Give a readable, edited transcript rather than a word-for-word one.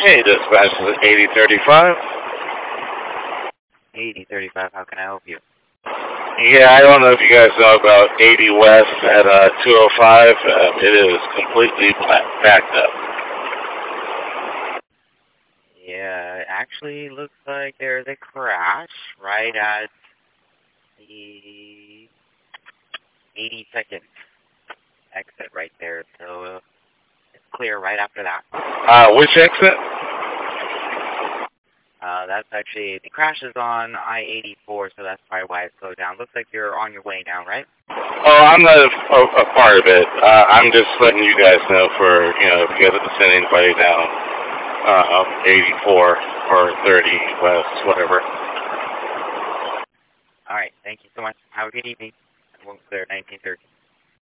Hey, dispatch is 8035. 8035, how can I help you? Yeah, I don't know if you guys know about 80 West at 205. It is completely backed up. Yeah, it actually looks like there's a crash right at the 82nd exit right there, so it's clear right after that. Which exit? That's actually, the crash is on I-84, so that's probably why it's slowed down. Looks like you're on your way now, right? Oh, I'm not a part of it. I'm just letting you guys know for, if you guys have to send anybody down 84 or 30 West, whatever. All right, thank you so much. Have a good evening. We'll clear 1930.